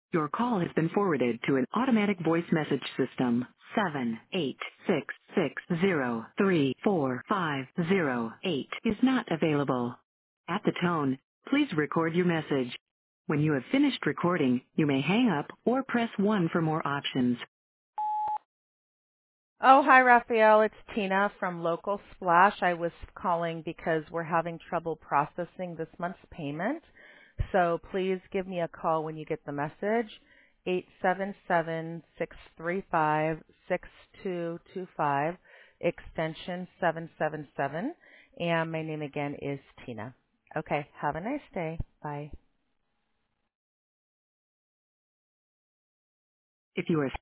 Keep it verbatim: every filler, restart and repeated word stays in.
Your call has been forwarded to an automatic voice message system. Seven eight six six zero three four five zero eight is not available. At the tone, please record your message. When you have finished recording, you may hang up or press one for more options. Oh, hi, Raphael. It's Tina from Local Splash. I was calling because we're having trouble processing this month's payment. So please give me a call when you get the message, eight seven seven, six three five, six two two five, extension seven seven seven. And my name again is Tina. Okay, have a nice day. Bye. If you are